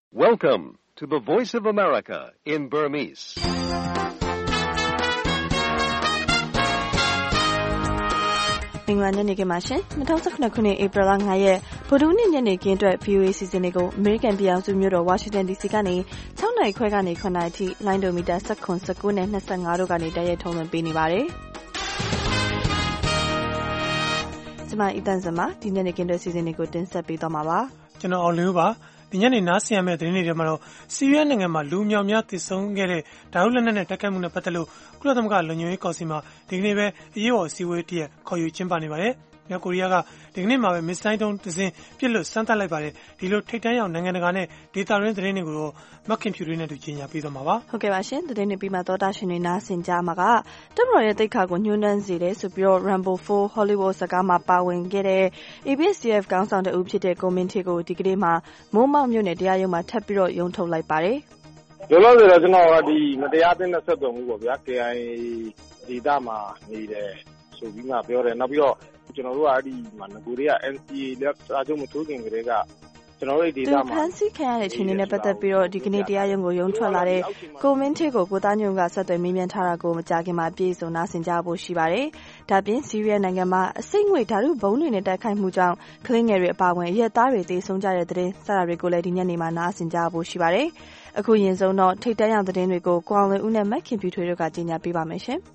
Welcome to the Voice of America in Burmese. ။မင်္ဂလာညနေခင်းပါရှင်။2019ခုနှစ်ဧပြီလ9ရက်ဗုဒ္ဓဟူးနေ့ညနေခင်းအတွက် VOA စီစဉ်တွေကိုအမေရိကန်ပြည်ထောင်စုမြို့တော်ဝါရှင်တန် DC ကနေ6နာရီခွဲကနေ9နာရီထိလိုင်းဒိုမီတာ19 19နဲ့25တို့ကနေတိုက်ရိုက်ထုတ်လွှင့်ပေးနေပါတယ်။ကျွန်မအီတန်စမဒီညနေခင်းအတွက်စီစဉ်တွေကိုတင်ဆက်ပေးသွားမှာပါ။ကျွန်တော်အောင်လင်းပါဒီညနေနားဆင်ရမယ့်သတင်းတွေထဲမှာတော့ဆီးရီးယားနိုင်ငံမှာလူမြောက်များတည်ဆုံခဲ့တဲ့ဓာတ်လက်နက်နဲ့တိုက်ခိုက်မှုနဲ့ပတ်သက်လို့ကုလသမဂ္ဂလုံခြုံရေးကောင်စီမှာဒီကနေ့ပဲအရေးပေါ်အစည်းအဝေးတစ်ရပ်ခေါ်ယူကျင်းပနေပါတယ်။မြောက်ကိုရီးယားကဒီကနေ့မှာပဲမစ်ဆိုင်းဒုံးတစ်စင်းပစ်လွတ်စမ်းသပ်လိုက်ပါတယ်။ဒီလိုထိပ်တန်းရောက်နိုင်ငံတကာနဲ့ဒေသတွင်းသတင်းတွေကိုတော့မခင်ဖြူတွေနဲ့တူကြီးညာပေးသွားမှာပါ။ဟုတ်ကဲ့ပါရှင်သတင်းတွေပြီးမှသောတာရှင်တွေနားဆင်ကြမှာကတပ်မတော်ရဲ့တိတ်ခါကိုညှိုးနှမ်းစေတယ်ဆိုပြီးတော့ Rambo 4 Hollywood စကားမှာပါဝင်ခဲ့တဲ့ ABSDF ခေါင်းဆောင်တဦးဖြစ်တဲ့ကိုမင်းထေကိုဒီကနေ့မှာမိုးမောက်မြို့နယ်တရားရုံးမှာထပ်ပြီးတော့ရုံးထုတ်လိုက်ပါတယ်။လောလောဆယ်တော့ကျွန်တော်ကဒီမတရားသင်းနဲ့ဆက်သွယ်မှုပေါ့ဗျာ KIA ဒေသမှာနေတယ်ဆိုပြီးမှပြောတယ်နောက်ပြီးတော့ကျွန်တော်တို့ကအဲ့ဒီမှာငကိုတွေက NCA လက်စာချုပ်မထိုးခင်ကတည်းကကျွန်တော်တို့ဒေသမှာဖန်ဆီးခံရတဲ့အခြေအနေနဲ့ပတ်သက်ပြီးတော့ဒီကနေ့တရားရုံးကိုရုံးထွက်လာတဲ့ကိုမင်းထေကိုကိုသားညွန့်ကဆက်သွယ်မေးမြန်းထားတာကိုမကြာခင်မှာပြည်စုံနာဆင်ကြဖို့ရှိပါတယ်။ဒါပြင်ဆီးရီးယားနိုင်ငံမှာအစိမ့်ငွေဓာတုဘုံတွေနဲ့တိုက်ခိုက်မှုကြောင့်ကလင်းငယ်တွေအပါအဝင်ရဲသားတွေသေဆုံးကြတဲ့တဲ့စတာတွေကိုလည်းဒီညနေမှာနာဆင်ကြဖို့ရှိပါတယ်။အခုရင်ဆုံးတော့ထိတ်တန့်ရောက်သတင်းတွေကိုကွာလွင်ဦးနဲ့မက်ခင်ဖြူထွေးတို့ကကြီးညာပေးပါမယ်ရှင်။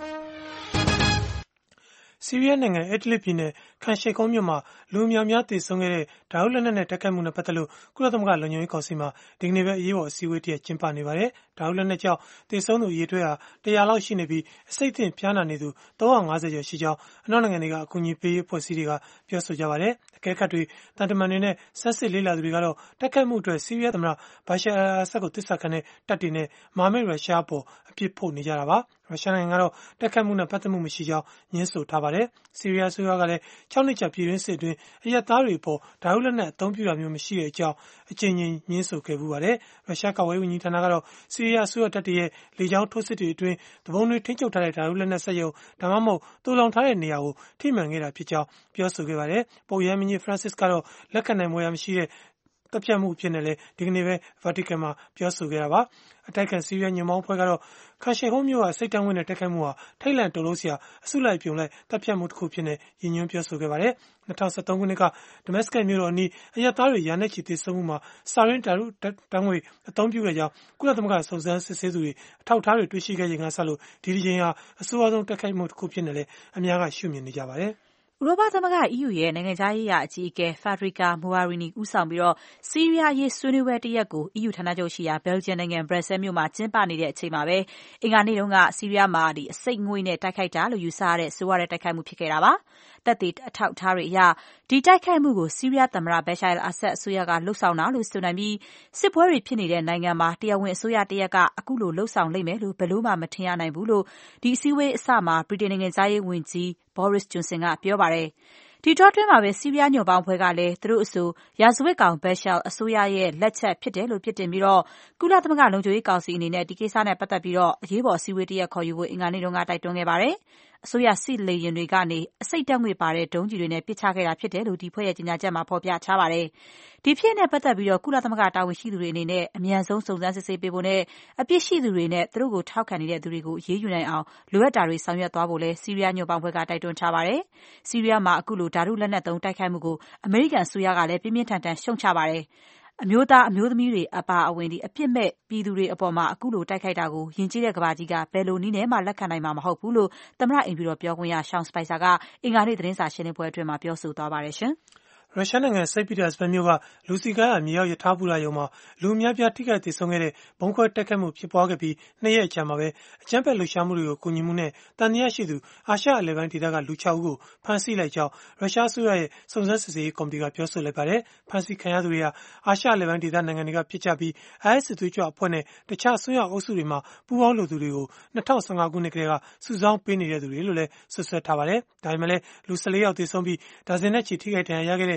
ဆီးရီးယားနိုင်ငံအက်ဒလစ်ပြည်နယ်ခန်ရှေကုန်းမြို့မှာလူအများများတည်ဆုံခဲ့တဲ့ဓာတ်လက်နက်နဲ့တိုက်ခိုက်မှုနဲ့ပတ်သက်လို့ကုလသမဂ္ဂလုံခြုံရေးကောင်စီမှာဒီကနေ့ပဲအရေးပေါ်အစည်းအဝေးတစ်ရပ်ကျင်းပနေပါတယ်။ဓာတ်လက်နက်ကြောင့်တည်ဆုံသူအရေအတွက်ဟာ100လောက်ရှိနေပြီးအစိတ်သင့်ဖျားနာနေသူ350ကျော်ရှိကြောင်းအနောက်နိုင်ငံတွေကအကူအညီပေးရေးအဖွဲ့အစည်းတွေကပြောဆိုကြပါတယ်။အကဲခတ်တွေတန်တမန်တွေနဲ့ဆက်စစ်လေးလာသူတွေကတော့တိုက်ခိုက်မှုအတွက်ဆီးရီးယားသမ္မတဘာရှာအယ်ဆတ်ကိုတစ္ဆာခံတဲ့တပ်တွေနဲ့မဟာမိတ်ရုရှားပေါ်အပြစ်ဖို့နေကြတာပါ။ရုရှားနိုင်ငံကတော့တိုက်ခိုက်မှုနဲ့ပတ်သက်မှုမရှိကြောင်းညှင်းဆိုထားပါတယ်။ဆီးရီးယားအစိုးရကလည်း6နှစ်ကြာပြည်တွင်းစစ်အတွင်းအရပ်သားတွေပေါ်ဓာတ်လက်နက်အသုံးပြုတာမျိုးမရှိတဲ့အကြောင်းအကြိမ်ကြိမ်ညှင်းဆိုခဲ့ပူပါတယ်။ရုရှားကာကွယ်ရေးဝန်ကြီးဌာနကတော့ဆီးရီးယားအစိုးရတပ်တွေရဲ့လေကြောင်းထိုးစစ်တွေအတွင်းတဘုံတွေထိန်းချုပ်ထားတဲ့ဓာတ်လက်နက်စက်ရုံဒါမှမဟုတ်တူလောင်ထားတဲ့နေရာကိုထိမှန်ခဲ့တာဖြစ်ကြောင်းပြောဆိုခဲ့ပါတယ်။ပုပ်ရဟန်းမင်းကြီး Francis ကတော့လက်ခံနိုင်ဖွယ်ရာမရှိတဲ့တပ်ဖြတ်မှုအဖြစ်နဲ့လည်းဒီကနေ့ပဲ Vatican မှာပြောဆိုခဲ့တာပါ။အတိုက်ခံဆီးရီးယားညွန့်ပေါင်းအဖွဲ့ကတော့ခါရှေဟုံးမြို့ကစိတ်တန်းဝင်တဲ့တိုက်ခိုက်မှုဟာထိတ်လန့်တုန်လှုပ်စရာအစုလိုက်ပြုံလိုက်တပ်ဖြတ်မှုတစ်ခုဖြစ်နေရည်ညွှန်းပြောဆိုခဲ့ပါတယ်။2013ခုနှစ်ကဒမတ်စကတ်မြို့တော်အနီးအရပ်သားတွေရာနဲ့ချီသေဆုံးမှုမှာစာရင်းဓာတ်ငွေအသုံးပြုခဲ့ကြောင်းကုလသမဂ္ဂစုံစမ်းစစ်ဆေးသူတွေအထောက်အထားတွေတွေ့ရှိခဲ့ချိန်ကစလို့ဒီတစ်ချိန်ဟာအဆိုးအဆုံးတိုက်ခိုက်မှုတစ်ခုဖြစ်နေလေအများကရှုမြင်နေကြပါတယ်။ဥရောပသမဂ္ဂ EU ရဲ့နိုင်ငံခြားရေးရာအကြီးအကဲ Federica Mogherini ဦးဆောင်ပြီးဆီးရီးယားအရေးဆွေးနွေးပွဲတစ်ရပ်ကို EU ဌာနချုပ်ရှိရာ Belgium နိုင်ငံ Brussels မြို့မှာကျင်းပနေတဲ့အချိန်မှာပဲအင်္ဂါနေ့တုန်းကဆီးရီးယားမှာအဆိပ်ငွေ့နဲ့တိုက်ခိုက်တာလို့ယူဆရတဲ့ဆိုးရွားတဲ့တိုက်ခိုက်မှုဖြစ်ခဲ့တာပါ။သက်သေအထောက်အထားတွေအရဒီတိုက်ခိုက်မှုကိုဆီးရီးယားသမ္မတ Bashar al-Assad အစိုးရကလှုပ်ဆောင်တာလို့ဆိုနိုင်ပြီးစစ်ပွဲတွေဖြစ်နေတဲ့နိုင်ငံမှာတရားဝင်အစိုးရတစ်ရပ်ကအခုလိုလှုပ်ဆောင်လိမ့်မယ်လို့ဘယ်လို့မှမထင်ရနိုင်ဘူးလို့ဒီအစည်းအဝေးအစမှာဗြိတိန်နိုင်ငံခြားရေးဝန်ကြီး Boris Johnson ကပြောပါတယ်။ဒီတော့တွင်းမှာပဲဆီးရီးယားညွန့်ပေါင်းအဖွဲ့ကလည်းသူတို့အဆိုရာဇဝတ်ကောင်ဘက်ရှာအစိုးရရဲ့လက်ချက်ဖြစ်တယ်လို့ပြစ်တင်ပြီးကုလသမဂ္ဂလုံခြုံရေးကောင်စီအနေနဲ့ဒီကိစ္စနဲ့ပတ်သက်ပြီးအရေးပေါ်အစည်းအဝေးတစ်ရပ်ခေါ်ယူဖို့အင်္ဂါနေ့တုန်းကတိုက်တွန်းခဲ့ပါတယ်။အစိုးရစစ်လေယာဉ်တွေကနေအဆိပ်ဓာတ်ငွေ့ပါတဲ့ဒုံးကျည်တွေနဲ့ပစ်ချခဲ့တာဖြစ်တယ်လို့ဒီဖွဲ့ရဲ့ကြေညာချက်မှာဖော်ပြထားပါတယ်။ဒီဖြစ်နဲ့ပတ်သက်ပြီးကုလသမဂ္ဂတာဝန်ရှိသူတွေအနေနဲ့အမြန်ဆုံးစုံစမ်းစစ်ဆေးပေးဖို့နဲ့အပြစ်ရှိသူတွေနဲ့သူတို့ကိုထောက်ခံနေတဲ့သူတွေကိုအရေးယူနိုင်အောင်လိုအပ်တာတွေဆောင်ရွက်သွားဖို့လည်းဆီးရီးယားညွန့်ပေါင်းအဖွဲ့ကတိုက်တွန်းထားပါတယ်။ဆီးရီးယားမှာအခုလိုဓာတုလက်နက်သုံးတိုက်ခိုက်မှုကိုအမေရိကန်အစိုးရကလည်းပြင်းပြင်းထန်ထန်ရှုတ်ချပါတယ်။အမျိုးသားအမျိုးသမီးတွေအပါအဝင်အပြစ်မဲ့ပြည်သူတွေအပေါ်မှာအခုလိုတိုက်ခိုက်တာကိုယဉ်ကျေးတဲ့ကမ္ဘာကြီးကဘယ်လိုနည်းနဲ့မှလက်ခံနိုင်မှာမဟုတ်ဘူးလို့သမ္မတအိမ်ဖြူတော်ပြောခွင့်ရ Sean Spicer ကအင်္ဂါနေ့သတင်းစာရှင်းလင်းပွဲအတွင်းမှာပြောဆိုသွားပါတယ်ရှင်။ရုရှားနိုင်ငံစိတ်ပီတာစဘတ်မြို့ကလူစီကားမြေရောက်ရထားပူလာရုံမှာလူအများပြားထိခိုက်သေဆုံးခဲ့တဲ့ဘုံခွဲတိုက်ခိုက်မှုဖြစ်ပွားခဲ့ပြီး2ရက်အကြာမှာပဲအကြမ်းဖက်လှုပ်ရှားမှုတွေကိုကူညီမှုနဲ့တန်တရားရှိသူအာရှအလယ်ပိုင်းဒေသကလူ6ဦးကိုဖမ်းဆီးလိုက်ကြောင်းရုရှားအစိုးရရဲ့စုံစမ်းစစ်ဆေးရေးကော်မတီကပြောဆိုလိုက်ပါတယ်။ဖမ်းဆီးခံရသူတွေဟာအာရှအလယ်ပိုင်းဒေသနိုင်ငံတွေကဖြစ်ကြပြီး IS စစ်သွေးကြွအဖွဲ့နဲ့တခြားအစွန်းရောက်အုပ်စုတွေမှာပူးပေါင်းလို့သူတွေကို2015ခုနှစ်ကတည်းကစုဆောင်းပေးနေတဲ့သူတွေလို့လည်းဆွဆွဲထားပါတယ်။ဒါပေမဲ့လည်းလူ14ယောက်သေဆုံးပြီးဒါဇင်နဲ့ချီထိခိုက်ဒဏ်ရာရခဲ့တဲ့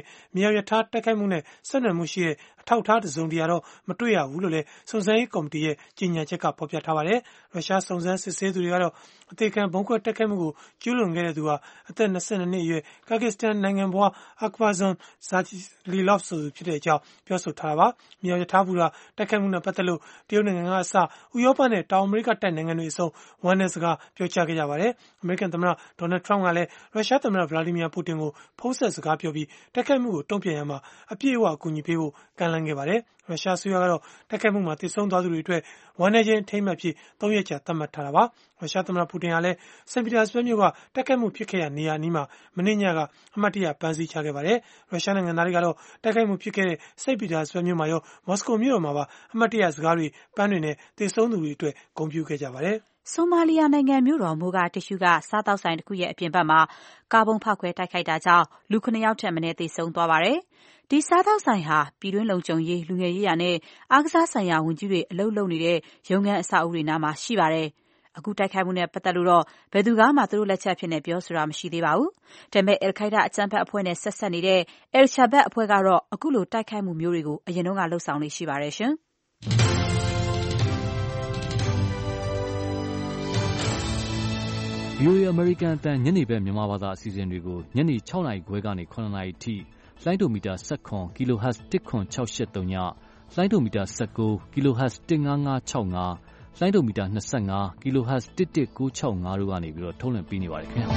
မြေရထားတိုက်ခိုက်မှုနဲ့ဆက်နွယ်မှုရှိတဲ့အထောက်အထားတစုံတရာတော့မတွေ့ရဘူးလို့လည်းစုံစမ်းရေးကော်မတီရဲ့ကြေညာချက်ကဖော်ပြထားပါတယ်။ရုရှားစုံစမ်းစစ်ဆေးသူတွေကတော့အသေးခံဘုံခွဲတိုက်ခိုက်မှုကိုကျူးလွန်ခဲ့တဲ့သူဟာအသက်22နှစ်အရွယ်ကာဂစ္စတန်နိုင်ငံဘွား Akbarzon Zalilov ဆိုသူဖြစ်တဲ့အကြောင်းပြောဆိုထားတာပါ။မြေရထားဘူတာတိုက်ခိုက်မှုနဲ့ပတ်သက်လို့တရုတ်နိုင်ငံကအစဥရောပနဲ့တောင်အမေရိကတိုက်နိုင်ငံတွေအစုံဝမ်းနည်းစကားပြောကြားခဲ့ကြပါတယ်။အမေရိကန်သမ္မတဒေါ်နယ်ထရမ့်ကလည်းရုရှားသမ္မတဗလာဒီမီယာပူတင်ကိုဖုန်းဆက်စကားပြောပြီးတိုက်ခိုက်မှုကိုတုံ့ပြန်ရမှာအပြည့်အဝအကူအညီပေးဖို့ကမ်းလှမ်းခဲ့ပါတယ်။ရုရှားအစိုးရကတော့တိုက်ခိုက်မှုမှာတည်ဆုံသွားသူတွေအတွက်ဝမ်းနည်းခြင်းအထိမ်းအမှတ်ဖြစ်3ရက်ကြာသတ်မှတ်ထားတာပါ။ရုရှားသမ္မတပူတင်ကလည်းစင်ပီတာစဘတ်မြို့ကတိုက်ခိုက်မှုဖြစ်ခဲ့တဲ့နေရာအနီးမှာမနေ့ညကအမှတ်တရပန်းစည်းချခဲ့ပါတယ်။ရုရှားနိုင်ငံသားတွေကတော့တိုက်ခိုက်မှုဖြစ်ခဲ့တဲ့စင်ပီတာစဘတ်မြို့မှာရောမော်စကိုမြို့တော်မှာပါအမှတ်တရစကားတွေပန်းတွေနဲ့တည်ဆုံသူတွေအတွက်ဂုဏ်ပြုခဲ့ကြပါတယ်။ဆိုမာလီယာနိုင်ငံမြို့တော်မိုဂါတစ်ရှူးကစားသောက်ဆိုင်တစ်ခုရဲ့အပြင်ဘက်မှာကားဗုံးဖောက်ခွဲတိုက်ခိုက်တာကြောင့်လူ9ယောက်ထက်မနည်းသေဆုံးသွားပါတယ်။ဒီစားသောက်ဆိုင်ဟာပြည်တွင်းလုံခြုံရေးလူငယ်ရေးရာနဲ့အားကစားဆိုင်ရာဝန်ကြီးတွေအလုပ်လုပ်နေတဲ့ရုံးခန်းအဆောက်အဦတွေနားမှာရှိပါတယ်။အခုတိုက်ခိုက်မှုနဲ့ပတ်သက်လို့တော့ဘယ်သူကမှသူတို့လက်ချက်ဖြစ်နေပြောဆိုတာမရှိသေးပါဘူး။ဒါပေမဲ့အယ်ခိုက်ဒါအကြမ်းဖက်အဖွဲ့နဲ့ဆက်ဆက်နေတဲ့ El Shabab အဖွဲ့ကတော့အခုလိုတိုက်ခိုက်မှုမျိုးတွေကိုအရင်တုန်းကလှုပ်ဆောင်နေရှိပါတယ်ရှင်။ VOA အမေရိကန်အသံညနေဘက်မြန်မာဘာသာအစီအစဉ်တွေကိုညနေ6နာရီခွဲကနေ9နာရီထိလိုင်းဒိုမီတာ17 kHz 10683ညလိုင်းဒိုမီတာ19 kHz 15565လိုင်းဒိုမီတာ25 kHz 11965တို့ကနေပြီးတော့ထုတ်လွှင့်ပေးနေပါတယ်ခင်ဗျာ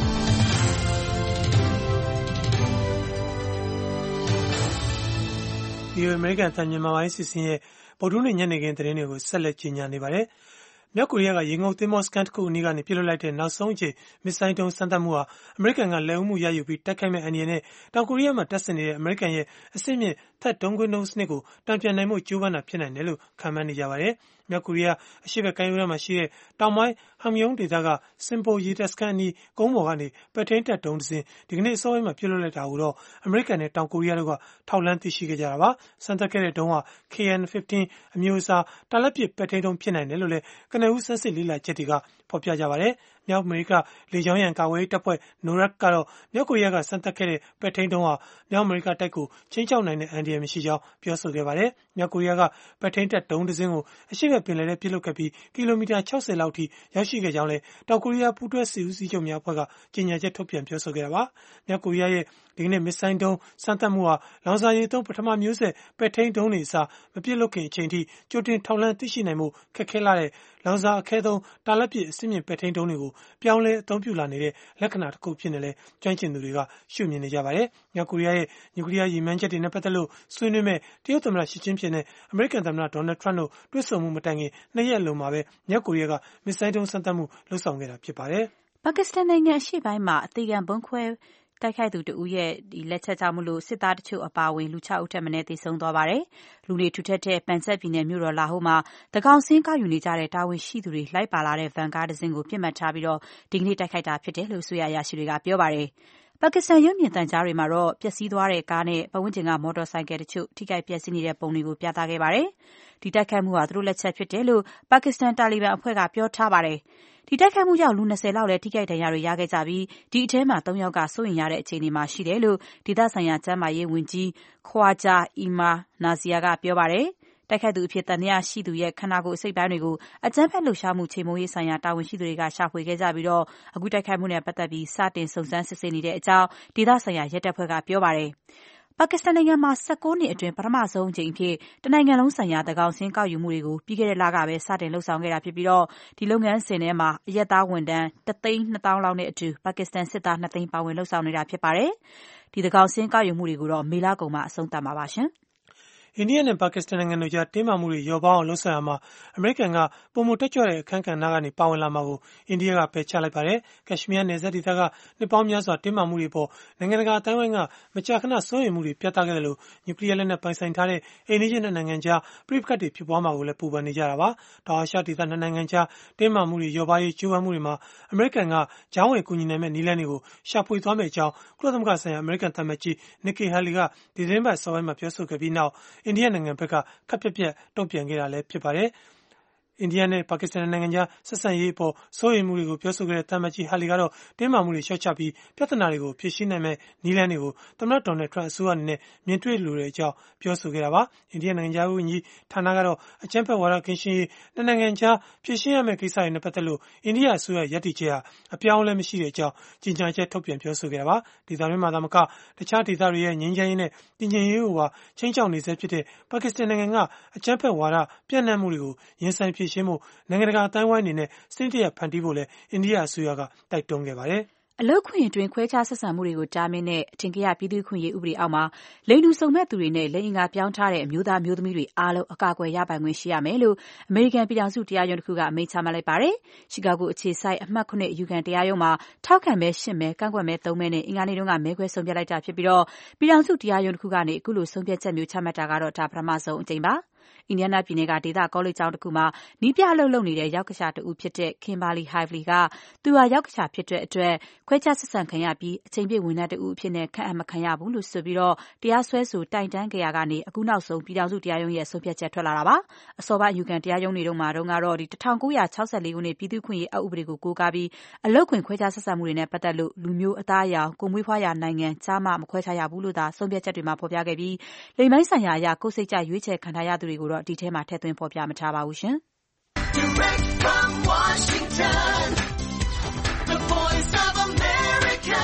ဒီအမေရိကန်အသံမြန်မာပိုင်းစီစဉ်ရဲ့ဗုဒ္ဓနေ့ညနေခင်းသတင်းတွေကိုဆက်လက်ကြီးညာနေပါတယ်မြောက်ကိုရီးယားကရေငုပ်သင်္ဘောစခန်းတစ်ခုအနီးကနေပြစ်လွှတ်လိုက်တဲ့နောက်ဆုံးအကြိမ်မစ်ဇိုင်းဒုံးစမ်းသပ်မှုဟာအမေရိကန်ကလက်ဦးမှုရယူပြီးတိုက်ခိုက်မဲ့အန္တရာယ်နဲ့တောင်ကိုရီးယားမှာတပ်ဆင်နေတဲ့အမေရိကန်ရဲ့အဆင့်မြင့်ထက်ဒုံးခွင်းဒုံးစနစ်ကိုတံပြန်နိုင်မှုကြိုးပမ်းတာဖြစ်နိုင်တယ်လို့ခန့်မှန်းနေကြပါတယ်။မြောက်ကိုရီးယားအရှေ့ဘက်ကမ်းရိုးတန်းမှာရှိတဲ့တောင်ပိုင်းဟမ်ယုံဒေသကစင်ပိုရေတပ်စခန်းအနီးကုန်းပေါ်ကနေပဲ့ထိန်းတပ်ဒုံးတစ်စင်းဒီကနေ့အစောပိုင်းမှာပြစ်လွှတ်လိုက်တာကိုတော့အမေရိကန်နဲ့တောင်ကိုရီးယားတို့ကထောက်လှမ်းသိရှိခဲ့ကြတာပါ။စမ်းသပ်ခဲ့တဲ့ဒုံးဟာ KN-15 အမျိုးအစားတာလတ်ပစ်ပဲ့ထိန်းဒုံးဖြစ်နိုင်တယ်လို့လည်းကနဦးဆန်းစစ်လေ့လာချက်တွေကဖော်ပြကြပါတယ်။မြောက်အမေရိကလေကြောင်းရန်ကာကွယ်ရေးတပ်ဖွဲ့ NORAD ကတော့မြောက်ကိုရီးယားကစမ်းသပ်ခဲ့တဲ့ပဲ့ထိန်းဒုံးဟာမြောက်အမေရိကတိုက်ကိုချိန်ချောက်နိုင်တဲ့အန္တရာယ်မရှိကြောင်းပြောဆိုခဲ့ပါတယ်။မြောက်ကိုရီးယားကပဲ့ထိန်းတပ်ဒုံးတစ်စင်းကိုအရှေ့ဘက်ပင်လယ်ထဲပစ်လွှတ်ခဲ့ပြီးကီလိုမီတာ60လောက်ထိရောက်ရှိခဲ့ကြောင်းလည်းတောင်ကိုရီးယားပူးတွဲစစ်ဦးစီးချုပ်များအဖွဲ့ကကြေညာချက်ထုတ်ပြန်ပြောဆိုခဲ့တာပါ။မြောက်ကိုရီးယားရဲ့ဒီကနေ့မစ်ဇိုင်းဒုံးစမ်းသပ်မှုဟာလောင်စာရည်သုံးပထမမျိုးဆက်ပဲ့ထိန်းဒုံးတွေအစားမပစ်လွှတ်ခင်အချိန်ထိကြိုတင်ထောက်လှမ်းသိရှိနိုင်မှုခက်ခဲလာတဲ့လောင်စာအခဲသုံးတာလတ်ပစ်အဆင့်မြင့်ပဲ့ထိန်းဒုံးတွေကိုပြောင်းလဲအသုံးပြုလာနေတဲ့လက္ခဏာတစ်ခုဖြစ်နေလဲကျွမ်းကျင်သူတွေကရှုမြင်နေကြပါတယ်။မြောက်ကိုရီးယားရဲ့နျူကလီးယားရည်မှန်းချက်တွေနဲ့ပတ်သက်လို့ဆွေးနွေးမဲ့တရုတ်သမ္မတရှီကျင်းဖျင်နဲ့အမေရိကန်သမ္မတဒေါ်နယ်ထရန့်တို့တွေ့ဆုံမှုမတိုင်ခင်2ရက်အလိုမှာပဲမြောက်ကိုရီးယားကမစ်ဇိုင်းဒုံးစမ်းသပ်မှုလှုပ်ဆောင်ခဲ့တာဖြစ်ပါတယ်။ပါကစ္စတန်နိုင်ငံအရှေ့ပိုင်းမှာအသေးခံဗုံးခွဲတိုက်ခိုက်သူတဦးရဲ့လက်ချက်ကြောင့်စစ်သားတချို့အပါအဝင်လူ6ဦးထက်မနည်းသေဆုံးသွားပါတယ်။လူတွေထူထပ်တဲ့ပန်ဆက်ပြည်နယ်မြို့တော်လာဟိုမှာတကောင်စင်းကောက်ယူနေကြတဲ့တာဝန်ရှိသူတွေလိုက်ပါလာတဲ့ဗန်ကားတစ်စင်းကိုပြစ်မှတ်ထားပြီးဒီကနေ့တိုက်ခိုက်တာဖြစ်တယ်လို့ဆိုရရရှိတွေကပြောပါတယ်။ပါကစ္စတန်ရုပ်မြင်သံကြားတွေမှာတော့ပျက်စီးသွားတဲ့ကားနဲ့ပတ်ဝန်းကျင်ကမော်တော်ဆိုင်ကယ်တချို့ထိခိုက်ပျက်စီးနေတဲ့ပုံတွေကိုပြသခဲ့ပါတယ်။ဒီတိုက်ခိုက်မှုဟာသူတို့လက်ချက်ဖြစ်တယ်လို့ပါကစ္စတန်တာလီဘန်အဖွဲ့ကပြောထားပါတယ်။ဒီတိုက်ခိုက်မှုကြောင့်လူ20လောက်လည်းထိခိုက်ဒဏ်ရာတွေရခဲ့ကြပြီးဒီအထဲမှာ3ယောက်ကစိုးရိမ်ရတဲ့အခြေအနေမှာရှိတယ်လို့ဒေသဆိုင်ရာကျန်းမာရေးဝန်ကြီးခွာဂျာအီမာနာဇီယာကပြောပါတယ်။တိုက်ခိုက်သူအဖြစ်သံသယရှိသူရဲ့ခန္ဓာကိုယ်အစိတ်ပိုင်းတွေကိုအကြမ်းဖက်လှုပ်ရှားမှုချေမှုန်းရေးဆိုင်ရာတာဝန်ရှိသူတွေကရှာဖွေခဲ့ကြပြီးအခုတိုက်ခိုက်မှုနဲ့ပတ်သက်ပြီးစတင်စုံစမ်းစစ်ဆေးနေတဲ့အကြောင်းဒေသဆိုင်ရာရဲတပ်ဖွဲ့ကပြောပါတယ်။ပါကစ္စတန်နိုင်ငံမှာ19နှစ်အတွင်းပထမဆုံးအကြိမ်အဖြစ်တနိုင်ငံလုံးဆိုင်ရာသကောင်စင်းကောက်ယူမှုတွေကိုပြီးခဲ့တဲ့လကပဲစတင်လှုပ်ဆောင်ခဲ့တာဖြစ်ပြီးဒီလုပ်ငန်းစဉ်ထဲမှာအရက်သားဝန်ထမ်း1,200,000 လောက်နဲ့အတူပါကစ္စတန်စစ်သား2သိန်းပါဝင်လှုပ်ဆောင်နေတာဖြစ်ပါတယ်။ဒီသကောင်စင်းကောက်ယူမှုတွေကိုတော့မေလကုန်မှာအဆုံးသတ်မှာပါရှင်။အိန္ဒိယနဲ့ပါကစ္စတန်နိုင်ငံတို့ကြားတင်းမာမှုတွေလျော့ပါအောင်လှုံ့ဆော်ရာမှာအမေရိကန်ကပုံမတက်ကြွတဲ့အခန်းကဏ္ဍကနေပါဝင်လာမှာကိုအိန္ဒိယကပယ်ချလိုက်ပါတယ်။ကက်ရှ်မီးယားနယ်စပ်ဒေသကနှစ်ပေါင်းများစွာတင်းမာမှုတွေပေါ်နိုင်ငံတကာအတိုင်းအဝိုင်းကမကြာခဏစိုးရိမ်မှုတွေပြသခဲ့တယ်လို့နျူကလ িয়ার လက်နက်ပိုင်ဆိုင်ထားတဲ့အိန္ဒိယနဲ့နိုင်ငံကြားပြိပခတ်တွေဖြစ်ပွားမှာကိုလည်းပူပန်နေကြတာပါ။တောင်အာရှဒေသနှစ်နိုင်ငံကြားတင်းမာမှုတွေလျော့ပါရေးကြိုးပမ်းမှုတွေမှာအမေရိကန်ကကြားဝင်ကူညီနိုင်မဲ့နည်းလမ်းတွေကိုရှာဖွေသွားမယ့်အကြောင်းကုလသမဂ္ဂဆိုင်ရာအမေရိကန်သံအမတ်ကြီး Nikki Haley ကဒီသတင်းပတ်စောပိုင်းမှာပြောဆိုခဲ့ပြီးနောက်အိန္ဒိယနိုင်ငံဘက်ကခပ်ပြက်ပြက်တုံ့ပြန်ခဲ့တာလည်းဖြစ်ပါတယ်။အိန္ဒိယနဲ့ပါကစ္စတန်နိုင်ငံကြားဆက်ဆံရေးအပေါ်စိုးရိမ်မှုတွေကိုပြောဆိုခဲ့တဲ့သံအမတ်ကြီးဟာလီကတော့တင်းမာမှုတွေလျှော့ချပြီးပြဿနာတွေကိုဖြေရှင်းနိုင်မယ့်နည်းလမ်းတွေကိုသမ္မတဒေါ်နယ်ထရန့်အစိုးရအနေနဲ့မြင်တွေ့လိုတဲ့အကြောင်းပြောဆိုခဲ့တာပါ။အိန္ဒိယနိုင်ငံခြားရေးဝန်ကြီးဌာနကတော့အကြမ်းဖက်ဝါဒကင်းရှင်းရေးနှစ်နိုင်ငံကြားဖြေရှင်းရမယ့်ကိစ္စတွေနဲ့ပတ်သက်လို့အိန္ဒိယအစိုးရရပ်တည်ချက်ဟာအပြောင်းအလဲမရှိတဲ့အကြောင်းကြေညာချက်ထုတ်ပြန်ပြောဆိုခဲ့တာပါ။ဒေသတွင်းမှာသာမကတခြားဒေသတွေရဲ့ငြိမ်းချမ်းရေးနဲ့တည်ငြိမ်ရေးကိုပါချိန်ချောက်နေဆဲဖြစ်တဲ့ပါကစ္စတန်နိုင်ငံကအကြမ်းဖက်ဝါဒပြန့်နှံ့မှုတွေကိုရင်ဆိုင်ဖြေရှင်းဖို့နိုင်ငံတကာအသိုင်းအဝိုင်းအနေနဲ့စနစ်တကျဖန်တီးဖို့လည်းအိန္ဒိယအစိုးရကတိုက်တွန်းခဲ့ပါတယ်။အလုပ်ခွင်အတွင်းခွဲခြားဆက်ဆံမှုတွေကိုတားမြစ်တဲ့အထင်ကရပြည်သူ့ခွင့်ရေးဥပဒေအောက်မှာလိင်တူစုံမက်သူတွေနဲ့လိင်အင်္ဂါပြောင်းထားတဲ့အမျိုးသားမျိုးသမီးတွေအားလုံးအကာအကွယ်ရပိုင်ခွင့်ရှိရမယ်လို့အမေရိကန်ပြည်ထောင်စုတရားရုံးတစ်ခုကအမိန့်ချမှတ်လိုက်ပါတယ်။ရှီကာဂိုအခြေစိုက်အမှတ် 9 အယူခံတရားရုံးမှာထောက်ခံမဲ8မဲကန့်ကွက်မဲ3မဲနဲ့အင်္ဂါနေ့တုန်းကမဲခွဲဆုံးဖြတ်လိုက်တာဖြစ်ပြီးပြည်ထောင်စုတရားရုံးတစ်ခုကနေအခုလိုဆုံးဖြတ်ချက်မျိုးချမှတ်တာကတော့ဒါပထမဆုံးအကြိမ်ပါ။အင်ဒီယားနားပြည်နယ်ကဒေသကောလိပ်ကျောင်းတစ်ခုမှာနီးပြအလုပ်လုပ်နေတဲ့ရောက်ကရှာတဦးဖြစ်တဲ့ Kimberly Hively ကသူဟာရောက်ကရှာဖြစ်တဲ့အတွက်ခွဲခြားဆက်ဆံခံရပြီးအချိန်ပြည့်ဝန်ထမ်းတဦးအဖြစ်နဲ့ခန့်အပ်မခံရဘူးလို့ဆိုပြီးတရားစွဲဆိုတိုင်တန်းကြရာကနေအခုနောက်ဆုံးပြည်ထောင်စုတရားရုံးရဲ့ဆုံးဖြတ်ချက်ထွက်လာတာပါ။အစောပိုင်းအယူခံတရားရုံးတွေတုန်းကတော့1964ခုနှစ်ပြည်သူ့ခွင့်ရေးအက်ဥပဒေကိုကိုးကားပြီးအလုပ်ခွင်ခွဲခြားဆက်ဆံမှုတွေနဲ့ပတ်သက်လို့လူမျိုးအသားအရောင်ကိုမွေးဖွားရာနိုင်ငံကြားမှမခွဲခြားရဘူးလို့သာဆုံးဖြတ်ချက်တွေမှာဖော်ပြခဲ့ပြီးလိင်ပိုင်းဆိုင်ရာအရကိုယ်စိတ်ကြရွေးချယ်ခံထားရသူတွေကိုတော့ဒီထဲမှာထည့်သွင်းဖော်ပြမထားပါဘူးရှင်။ Direct from Washington, the Voice of America,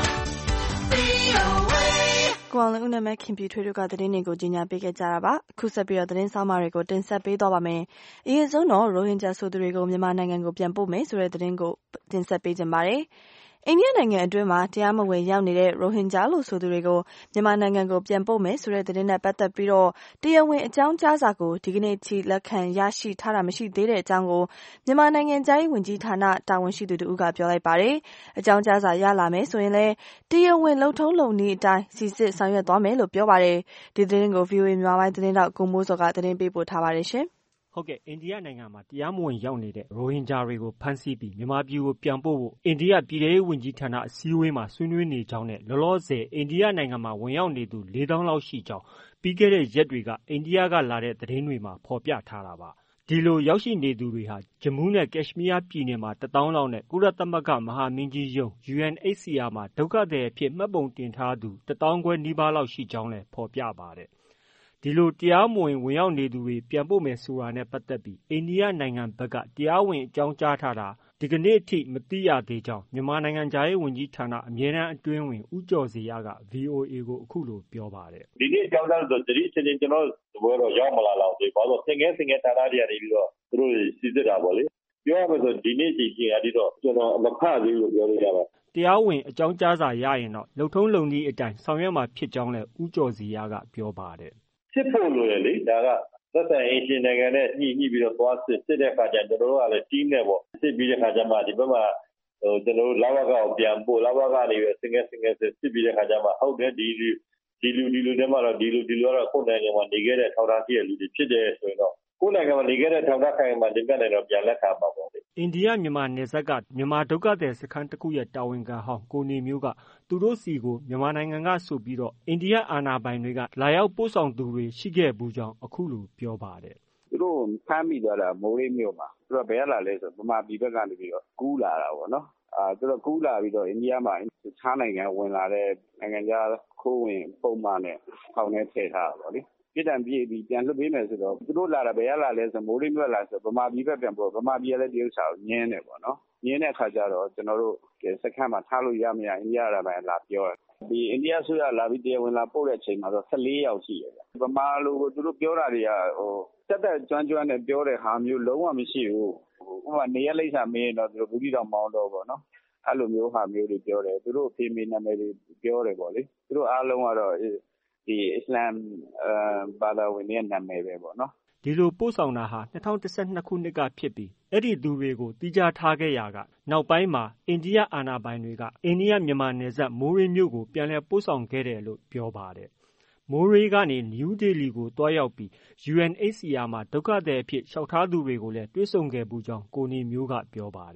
VOA ကိုအောင်လည်းဦးနဲ့မခင်ပြထွေးတို့ကသတင်းတွေကိုကြီးညာပေးခဲ့ကြတာပါအခုဆက်ပြီးတော့သတင်းဆောင်မတွေကိုတင်ဆက်ပေးတော့ပါမယ်အရင်ဆုံးတော့ရိုဟင်ဂျာဆိုသူတွေကိုမြန်မာနိုင်ငံကိုပြန်ပို့မယ်ဆိုတဲ့သတင်းကိုတင်ဆက်ပေးကြပါမယ်အိန္ဒိယနိုင်ငံအတွင်းမှာတရားမဝင်ရောက်နေတဲ့ရိုဟင်ဂျာလို့ဆိုသူတွေကိုမြန်မာနိုင်ငံကိုပြန်ပို့မယ်ဆိုတဲ့သတင်းနဲ့ပတ်သက်ပြီးတော့တရားဝင်အကြောင်းကြားစာကိုဒီကနေ့ထိလက်ခံရရှိထားတာမရှိသေးတဲ့အကြောင်းကိုမြန်မာနိုင်ငံသားရေးဝန်ကြီးဌာနတာဝန်ရှိသူတို့ကပြောလိုက်ပါတယ်။အကြောင်းကြားစာရလာမယ်ဆိုရင်လည်းတရားဝင်လုံထုံးလုံနည်းအတိုင်းစီစစ်ဆောင်ရွက်သွားမယ်လို့ပြောပါတယ်။ဒီသတင်းကို VOA မြန်မာပိုင်းသတင်းတောက်ကိုမိုးစောကသတင်းပေးပို့ထားပါတယ်ရှင်။ဟုတ်ကဲ့အိန္ဒိယနိုင်ငံမှာတရားမဝင်ရောက်နေတဲ့ရိုဟင်ဂျာတွေကိုဖမ်းဆီးပြီးမြန်မာပြည်ကိုပြန်ပို့ဖို့အိန္ဒိယပြည်ထောင်စုဝန်ကြီးဌာနအစည်းအဝေးမှာဆွေးနွေးနေကြောင်းနဲ့လောလောဆယ်အိန္ဒိယနိုင်ငံမှာဝင်ရောက်နေသူ 4000 လောက်ရှိကြောင်းပြီးခဲ့တဲ့ရက်တွေကအိန္ဒိယကလာတဲ့သတင်းတွေမှာဖော်ပြထားတာပါ။ဒီလိုရောက်ရှိနေသူတွေဟာဂျမူးနဲ့ကက်ရှ်မီးယားပြည်နယ်မှာ 1000 လောက်နဲ့ကုလသမဂ္ဂမဟာမင်းကြီးရုံး UNHCR မှာဒုက္ခသည်အဖြစ်မှတ်ပုံတင်ထားသူ 1,500 နီးပါးလောက်ရှိကြောင်းလည်းဖော်ပြပါတယ်။ဒီလိုတရားမဝင်ဝင်ရောက်နေသူတွေပြန်ပို့မယ်ဆိုတာနဲ့ပတ်သက်ပြီးအိန္ဒိယနိုင်ငံဘက်ကတရားဝင်အကြောင်းကြားထားတာဒီကနေ့အထိမသိရသေးကြောင်းမြန်မာနိုင်ငံသားရေးဝန်ကြီးဌာနအမြဲတမ်းအတွင်းဝင်ဦးကျော်ဇေယျက VOA ကိုအခုလိုပြောပါတယ်။ဒီနေ့အကြောင်းကြားဆိုတတိအချင်းချင်းကျွန်တော်တို့ဘယ်တော့ရောက်မလာတော့သေးဘာလို့သင်ငယ်ဌာနတွေကနေပြီးတော့သူတို့စီစစ်တာပေါ့လေ။ပြောရမယ်ဆိုဒီနေ့ချိန်ကြီးအဒီတော့ကျွန်တော်မဖတ်သေးဘူးပြောလို့ရပါတရားဝင်အကြောင်းကြားစာရရင်တော့လုံထုံးလုံနည်းအတိုင်းဆောင်ရွက်မှာဖြစ်ကြောင်းလည်းဦးကျော်ဇေယျကပြောပါတယ်စစ်ဖို့လိုတယ်လေဒါကသက်ဆိုင်အင်ရှင်နိုင်ငံနဲ့ညှိပြီးတော့သွားစစ်တဲ့အခါကျကျွန်တော်တို့ကလည်း team နဲ့ပေါ့စစ်ပြီးတဲ့အခါကျမှဒီဘက်မှာကျွန်တော်တို့လဝကကိုပြန်ပို့လဝကနေပြီးစင်ငယ်စစ်ပြီးတဲ့အခါကျမှဟုတ်တယ်ဒီလူတွေမှာတော့ဒီလူကတော့ကိုယ်နိုင်ငံမှာနေခဲ့တဲ့ထောက်ထားပြည့်လူတွေဖြစ်တယ်ဆိုရင်တော့ကိုယ်နိုင်ငံမှာနေခဲ့တဲ့ထောက်ထားခိုင်မှာတင်ပြနေတော့ပြန်လက်ခံပါပေါ့လေအိန္ဒိယမြန်မာနယ်စပ်ကမြန်မာဒုက္ခသည်စခန်းတစ်ခုရဲ့တာဝန်ခံဟောင်းကိုနေမျိုးကသူတို့စီကိုမြန်မာနိုင်ငံကဆိုပြီးတော့အိန္ဒိယအာဏာပိုင်တွေကလာရောက်ပို့ဆောင်သူတွေရှိခဲ့ဘူးကြောင်းအခုလိုပြောပါတယ်သူတို့ဖမ်းမိသွားတာမိုးရေးမြို့မှာသူတို့ဘယ်လာလဲဆိုဗမာပြည်ဘက်ကနေပြီးတော့ကူးလာတာပေါ့နော်သူတို့ကူးလာပြီးတော့အိန္ဒိယမှာခြားနိုင်ငံဝင်လာတဲ့နိုင်ငံခြားခိုးဝင်ပုံမှန်နဲ့ထောင်ထဲထည့်ထားတာပေါ့လေပြည်တံပြည်ပြီးပြန်လွှတ်ပေးမယ်ဆိုတော့သူတို့လာတာဘယ်လာလဲဆိုမိုးရေးမြို့လာဆိုဗမာပြည်ဘက်ပြန်ပို့ဗမာပြည်လည်းဒီဥစ္စာကိုညင်းတယ်ပေါ့နော်ညင်းတဲ့အခါကျတော့ကျွန်တော်တို့စခန်းမှာထားလို့ရမရအိန္ဒိယရာပိုင်းလာပြောတယ်ဒီအိန္ဒိယဆိုရလာပြီးတရားဝင်လာပို့တဲ့အချိန်မှာတော့14ယောက်ရှိတယ်ဗမာလိုသူတို့ပြောတာတွေကတက်ကျွမ်းနဲ့ပြောတဲ့ဟာမျိုးလုံးဝမရှိဘူးဥပမာနေရလိမ့်စာမေးရင်တော့သူတို့ဘူးတီတောင်မောင်းတော့ပေါ့နော်အဲ့လိုမျိုးဟာမျိုးတွေပြောတယ်သူတို့အဖေမေနာမည်တွေပြောတယ်ပေါ့လေသူတို့အားလုံးကတော့ဒီအစ္စလမ်ဘာသာဝင်ရဲ့နာမည်ပဲပေါ့နော်ဒီလိုပို့ဆောင်တာဟာ2012ခုနှစ်ကဖြစ်ပြီးအဲ့ဒီသူတွေကိုတိကျထားခဲ့ရာကနောက်ပိုင်းမှာအိန္ဒိယအာဏာပိုင်တွေကအိန္ဒိယမြန်မာနယ်စပ်မိုးရေးမြို့ကိုပြန်လည်ပို့ဆောင်ခဲ့တယ်လို့ပြောပါတယ်မိုးရေးကနေနယူးဒေလီကိုတွားရောက်ပြီး UNHCR မှာဒုက္ခသည်အဖြစ်လျှောက်ထားသူတွေကိုလည်းတွေ့ဆုံခဲ့ပူးကြောင်းကိုနေမျိုးကပြောပါတယ်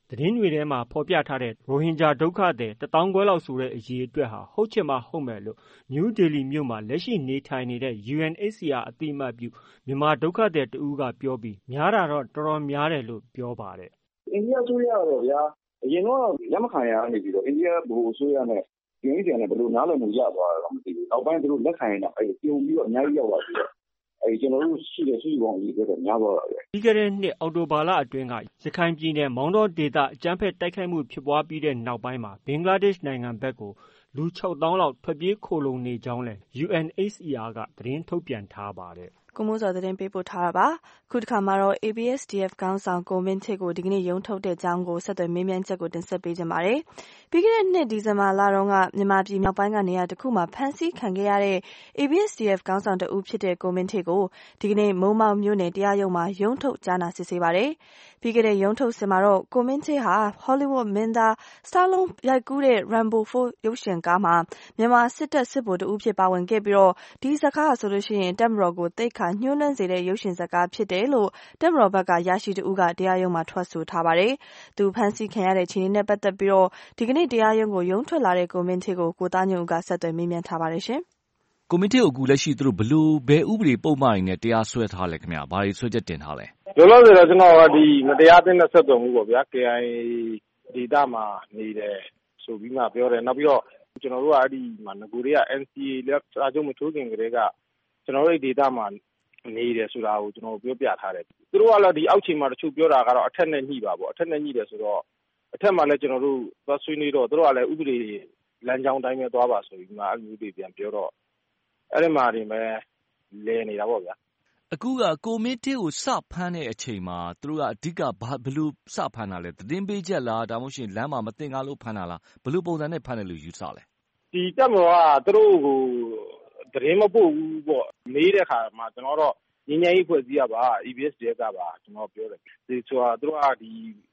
သတင်းတွေထဲမှာဖော်ပြထားတဲ့ရိုဟင်ဂျာဒုက္ခသည်1,500 လောက်ဆိုတဲ့အရေအတွက်ဟာဟုတ်ချင်မှဟုတ်မယ်လို့နယူးဒေလီမြို့မှာလက်ရှိနေထိုင်နေတဲ့ UNHCR အသိအမှတ်ပြုမြန်မာဒုက္ခသည်တဦးကပြောပြီးများတာတော့တော်တော်များတယ်လို့ပြောပါတယ်။အိန္ဒိယအစိုးရကတော့ဗျာအရင်တော့လက်မခံရနေပြီးတော့အိန္ဒိယဗဟိုအစိုးရနဲ့UNHCR နဲ့ဘယ်လိုနားလည်မှုရသွားတာတော့မသိဘူး။နောက်ပိုင်းသူတို့လက်ခံရင်တော့ပြုံပြီးတော့အများကြီးရောက်သွားပြီးတော့ကျွန်တော်တို့ရှိတဲ့စုစုပေါင်းအရေးအတွက်များသွားတာပဲ။ပြီးခဲ့တဲ့နှစ်အောက်တိုဘာလအတွင်းကရခိုင်ပြည်နယ်မောင်တောဒေသအကြမ်းဖက်တိုက်ခိုက်မှုဖြစ်ပွားပြီးတဲ့နောက်ပိုင်းမှာဘင်္ဂလားဒေ့ရှ်နိုင်ငံဘက်ကိုလူ 6,000 လောက်ထွက်ပြေးခိုလုံနေကြောင်းလည်း UNHCR ကသတင်းထုတ်ပြန်ထားပါတယ်။ကိုမိုးစောသတင်းပေးပို့ထားတာပါ။ခုတစ်ခါမှာတော့ ABSDF ခေါင်းဆောင်ကိုမင်းချစ်ကိုဒီကနေ့ရုံးထုတ်တဲ့အကြောင်းကိုဆက်သွယ်မေးမြန်းချက်ကိုတင်ဆက်ပေးကြပါမယ်။ပြီးခဲ့တဲ့နှစ်ဒီဇင်ဘာလတုန်းကမြန်မာပြည်မြောက်ပိုင်းကနေရာတစ်ခုမှာဖမ်းဆီးခံခဲ့ရတဲ့ ABSDF ခေါင်းဆောင်တဦးဖြစ်တဲ့ကိုမင်းချစ်ကိုဒီကနေ့မိုးမောက်မြို့နယ်တရားရုံးမှာရုံးထုတ်ကြားနာစစ်ဆေးပါတယ်။ပြီးခဲ့တဲ့ရုံးထုတ်စဉ်မှာတော့ကိုမင်းချစ်ဟာ Hollywood မင်းသားစတာလုံးရိုက်ကူးတဲ့ Rambo 4 ရုပ်ရှင်ကားမှာမြန်မာစစ်တပ်စစ်ဗိုလ်တဦးဖြစ်ပါဝင်ခဲ့ပြီးတော့ဒီဇာတ်ကားဆိုလို့ရှိရင်တပ်မတော်ကိုသိက္ခာညှိုးနှံစေတဲ့ရုပ်ရှင်ဇာတ်ကားဖြစ်တယ်လို့တပ်မတော်ဘက်ကရရှိတဦးကတရားရုံးမှာထွက်ဆိုထားပါတယ်။သူဖမ်းဆီးခံရတဲ့ခြေအနေနဲ့ပတ်သက်ပြီးတော့ဒီကနေ့တရားရုံးကိုရုံးထွက်လာတဲ့ကိုမင်းချစ်ကိုကိုသားညွန့်ဦးကဆက်သွယ်မေးမြန်းထားပါတယ်ရှင်။ကိုမင်းချစ်ကိုအခုလက်ရှိသူတို့ဘယ်ဥပဒေပုံမှန်နဲ့တရားစွဲထားလဲခင်ဗျာ။ဘာတွေစွဲချက်တင်ထားလဲ။လောလောဆယ်တော့ကျွန်တော်ကဒီမတရားသင်းနဲ့ဆက်သွယ်မှုပေါ့ဗျာ KIA ဒေသမှာနေတယ်ဆိုပြီးမှပြောတယ်။နောက်ပြီးတော့ကျွန်တော်တို့ကအဲ့ဒီမှာငကိုတွေက NCA လက်စာချုပ်မထိုးခင်ကတည်းကကျွန်တော်တို့ဒီဒေသမှာနေတယ်ဆိုတာကိုကျွန်တော်ပြောပြထားတယ်။သူတို့ကလည်းဒီအောက်ခြေမှာတချို့ပြောတာကတော့အထက်နဲ့ညှိပါပေါ့။အထက်နဲ့ညှိတယ်ဆိုတော့အထက်မှာလည်းကျွန်တော်တို့သွားဆွေးနွေးတော့သူတို့ကလည်းဥပဒေလမ်းကြောင်းတိုင်းပဲသွားပါဆိုပြီးမှအဲ့လိုတွေပြန်ပြောတော့အဲ့ဒီမှာနေမဲ့လဲနေတာပေါ့ဗျာ။အခုကကိုမင်းထစ်ကိုစဖမ်းတဲ့အချိန်မှာသူတို့ကအဓိကဘလို့စဖမ်းတာလဲသတင်းပေးချက်လားဒါမှမဟုတ်လမ်းမှာမတင်ကားလို့ဖမ်းတာလားဘလို့ပုံစံနဲ့ဖမ်းတယ်လို့ယူဆလဲဒီတက်မတော်ကသူတို့ကိုသတင်းမပို့ဘူးပေါ့မေးတဲ့ခါမှာကျွန်တော်တော့ငင်းငယ်ရေးဖွဲ့စည်းရပါ EBSDF ကပါကျွန်တော်ပြောတယ်ဒီဆိုတာသူတို့ကဒီ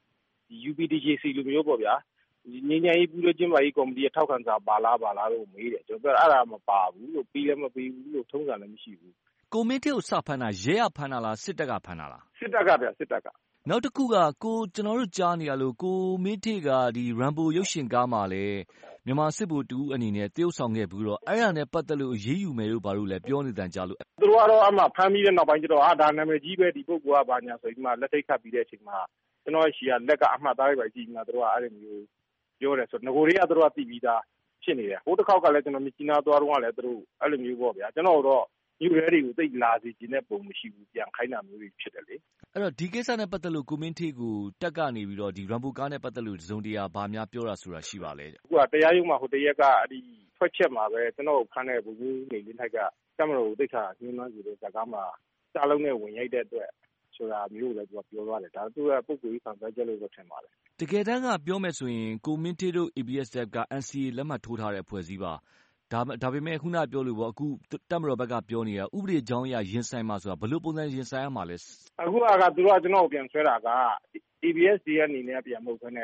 UPDJC လိုမျိုးပေါ့ဗျာငင်းငယ်ရေးပူးလို့ကျင်းပါရေးကော်မတီရဲ့ထောက်ခံစာပါလားလို့မေးတယ်ကျွန်တော်ပြောအဲ့ဒါမပါဘူးလို့ပြီးလည်းမပြီးဘူးလို့ထုံးစံလည်းမရှိဘူးကိုမင်းထစ်ကိုစဖမ်းတာရဲရဖမ်းတာလားစစ်တပ်ကဖမ်းတာလားစစ်တပ်ကဗျစစ်တပ်ကနောက်တစ်ခုကကျွန်တော်တို့ကြားနေရလို့ကိုမင်းထစ်ကဒီ Rambo ရုပ်ရှင်ကားမှာလဲမြန်မာစစ်ဗိုလ်တူအနေနဲ့တရုတ်ဆောင်ခဲ့ပြီးတော့အဲ့ဒါနဲ့ပတ်သက်လို့ရေးယူမယ်လို့ဘာလို့လဲပြောနေတယ်ကြားလို့သူတို့ကတော့အမှဖမ်းပြီးတဲ့နောက်ပိုင်းကျတော့ဒါနာမည်ကြီးပဲဒီပုဂ္ဂိုလ်ကဘာညာဆိုပြီးမှလက်ထိတ်ခတ်ပြီးတဲ့အချိန်မှာကျွန်တော်ရှီကလက်ကအမှတ်သားတွေပဲကြည့်နေတာသူတို့ကအဲ့လိုမျိုးပြောတယ်ဆိုတော့ငကိုတွေကသူတို့ကတည်ပြီးသားဖြစ်နေတယ်ဟိုတစ်ခေါက်ကလည်းကျွန်တော်မြကြီးနားသွားတော့ကလည်းသူတို့အဲ့လိုမျိုးပေါ့ဗျာကျွန်တော်တို့ယူရဲတွေကိုသိလာစီခြင်းတဲ့ပုံမရှိဘူးပြန်ခိုင်းတာမျိုးတွေဖြစ်တယ်လေအဲ့တော့ဒီကိစ္စနဲ့ပတ်သက်လို့ကိုမင်းထေးကိုတက်ကနေပြီးတော့ဒီ Rambo ကားနဲ့ပတ်သက်လို့ဇုံတရားဘာများပြောတာဆိုတာရှိပါလဲအခုကတရားရုံးမှာဟိုတရက်ကအဲ့ဒီထွက်ချက်မှာပဲကျွန်တော်ဖမ်းတဲ့ဘုံကြီးနေလင်းထိုက်ကတမတော်ကိုသိခါညှိနှိုင်းစီတဲ့ဇာကားမှာစာလုံးနဲ့ဝင်ရိုက်တဲ့အတွက်ဆိုတာမျိုးလည်းသူကပြောသွားတယ်ဒါသူကပုဂ္ဂိုလ်ကြီးခံစားချက်လို့ပဲထင်ပါတယ်တကယ်တမ်းကပြောမယ်ဆိုရင်ကိုမင်းထေးတို့ ABSDF က NCA လက်မှတ်ထိုးထားတဲ့အဖွဲ့အစည်းပါဒါပေမဲ့ခုနပြောလို့ပေါ့အခုတက်မတော်ဘက်ကပြောနေတာဥပဒေကြောင်းအရရင်ဆိုင်မှာဆိုတာဘယ်လိုပုံစံရင်ဆိုင်ရမှာလဲအခုကသူတို့ကကျွန်တော်ကိုပြန်ဆွဲတာက ABSD အနေနဲ့ပြန်မဟုတ်ဘဲနဲ့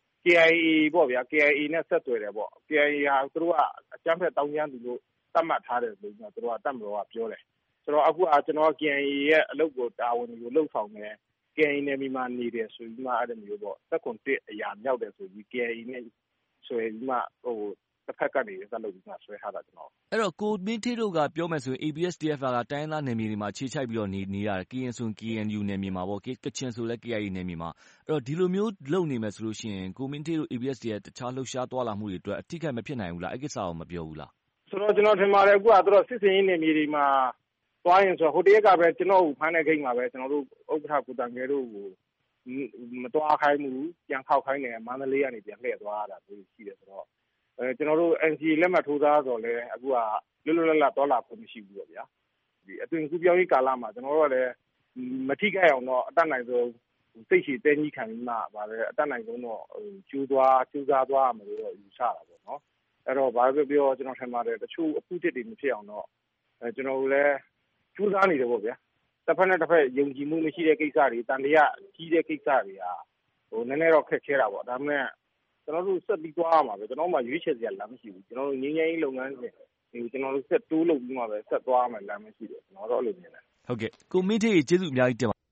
KIA ပေါ့ဗျာ KIA နဲ့ဆက်သွယ်တယ်ပေါ့ KIA ဟာသူတို့ကအကြမ်းဖက်တောင်းကျမ်းသူလို့သတ်မှတ်ထားတယ်လို့သူတို့ကတက်မတော်ကပြောတယ်ဆိုတော့အခုကျွန်တော် KIA ရဲ့အလုပ်ကိုတာဝန်ကိုလှုပ်ဆောင်တယ် KIA နဲ့မြန်မာနေတယ်ဆိုပြီးမှအဲ့လိုမျိုးပေါ့တက်ခွန်တစ်အရာမြောက်တယ်ဆိုပြီး KIA နဲ့ဆွဲပြီးမှဟိုတစ်ဖက်ကနေသက်လို့ပြီးမှဆွဲထားတာကျွန်တော်အဲ့တော့ကိုမင်းထေးတို့ကပြောမယ်ဆိုရင် ABSDF ကတိုင်းရင်းသားနယ်မြေတွေမှာခြေချိုက်ပြီးတော့နေရတယ် KN ဆို KNU နယ်မြေမှာပေါ့ကချင်ဆိုလဲ KIA နယ်မြေမှာအဲ့တော့ဒီလိုမျိုးလုပ်နေမယ်ဆိုလို့ရှိရင်ကိုမင်းထေးတို့ ABSDF တခြားလှုပ်ရှားသွားလာမှုတွေအတွက်အထိခိုက်မဖြစ်နိုင်ဘူးလားအဲ့ကိစ္စကိုမပြောဘူးလားဆိုတော့ကျွန်တော်ထင်ပါတယ်အခုကသူတို့စစ်စင်ရေးနယ်မြေတွေမှာသွားရင်ဆိုဟိုတရက်ကပဲကျွန်တော်ဖမ်းတဲ့ဂိတ်မှာပဲကျွန်တော်တို့ဥက္ကဋ္ဌကိုတန်ငယ်တို့ကိုမသွားခိုင်းဘူးပြန်ခောက်ခိုင်းတယ်မန္တလေးကနေပြန်လှည့်သွားတာမျိုးရှိတယ်ဆိုတော့ကျွန်တော်တို့ NCA လက်မှတ်ထိုးသားဆိုလဲအခုကလွတ်လွတ်လပ်လပ်သွားလာဖို့မရှိဘူးပေါ့ဗျာဒီအသွင်ကူးပြောင်းရေးကာလမှာကျွန်တော်တို့ကလည်းမထိခိုက်အောင်တော့အတတ်နိုင်ဆုံးစိတ်ရှည်တဲကြီးခံပြီးမှဗါပဲအတတ်နိုင်ဆုံးတော့ကျူးစားသွားမယ်လို့တော့ယူဆတာပေါ့နော်အဲ့တော့ဘာပဲပြောကျွန်တော်ထင်ပါတယ်တချို့အဖုတစ်တွေမဖြစ်အောင်တော့ကျွန်တော်တို့လည်းကျူးစားနေတယ်ပေါ့ဗျာတစ်ဖက်နဲ့တစ်ဖက်ယုံကြည်မှုမရှိတဲ့ကိစ္စတွေတန်တရားကြီးတဲ့ကိစ္စတွေဟာဟိုနည်းနည်းတော့ခက်ခဲတာပေါ့ဒါပေမဲ့ကျွန်တော်တို့ဆက်ပြီးသွားရမှာပဲကျွန်တော်မှရွေးချယ်စရာလမ်းမရှိဘူးကျွန်တော်တို့ငင်းငယ်ရေးလုပ်ငန်းစဉ်ဒီကျွန်တော်တို့ဆက်တိုးလုပ်ပြီးမှပဲဆက်သွားရမယ်လမ်းမရှိတယ်ကျွန်တော်တော့အဲ့လိုမြင်တယ်ဟုတ်ကဲ့ကိုမင်းထေးကျေးဇူးအများကြီးတင်ပါ